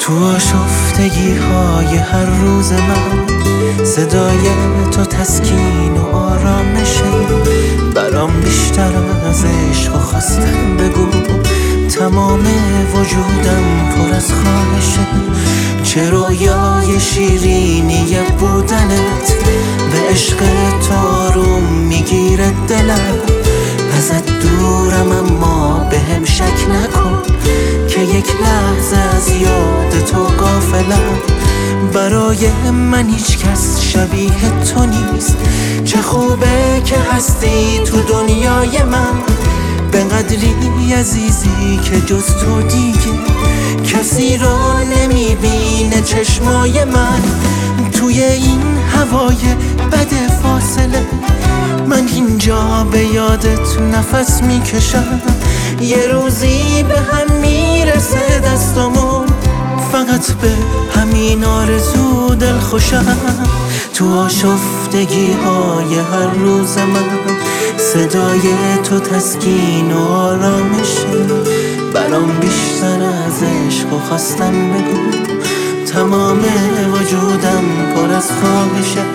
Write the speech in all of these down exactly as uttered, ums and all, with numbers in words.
تو آشفتگی های هر روز من صدای تو تسکین و آرامشه. برام بیشتر از عشق و خواستن بگو، تمام وجودم پر از خواهشه. چه رویای شیرینی بودنت، به عشق تو آروم میگیره دلم. ازت دورم اما بهم شک نکن که یک لحظه از یاد تو غافلم. برای من هیچ کس شبیه تو نیست، چه خوبه که هستی تو دنیای من. به قدری عزیزی که جز تو دیگه کسی رو نمیبینه چشمای من. توی این هوای بد فاصله من اینجا به یادت نفس میکشم. یه روزی به هم میرسه دستمون، فقط به همین آرزو دل خوشم. تو آشفتگی های هر روز من صدای تو تسکین و آرامشه. برام بیشتر از عشق و خواستن بگو، تمام وجودم پر از خواهشه.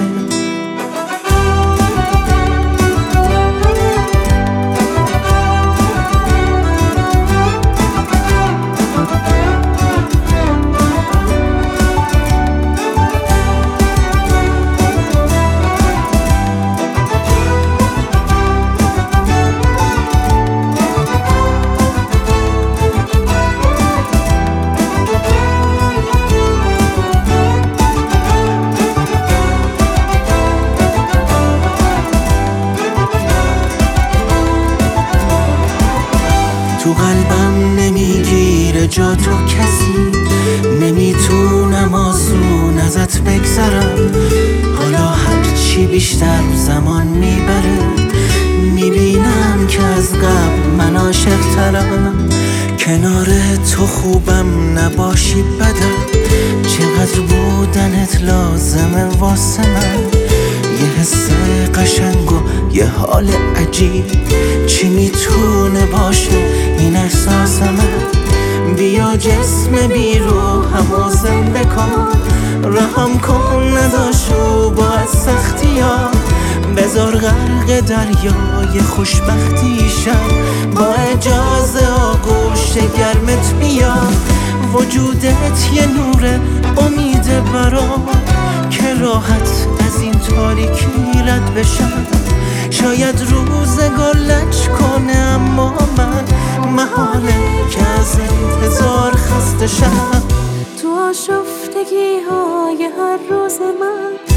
تو قلبم نمیگیره جا تو کسی، نمیتونم آسون ازت بگذرم. حالا هرچی بیشتر زمان میبره میبینم که از قبل من عاشق ترم. کنار تو خوبم نباشی بدم، چقدر بودنت لازمه واسه من. یه حس قشنگ و یه حال عجیب، چی میتونه باشه این احساس من؟ بیا جسم بی روحمو زنده کن، رهم کن نداشو با از سختی ها. بذار غرق دریای خوشبختی شم، با اجازه آغوش گرمت بیا. وجودت یه نور امید برام، که راحت از این تاریکی رد بشم. شاید روزگار لج کنه اما من محاله که از انتظار خسته شم. تو آشفتگی های هر روز من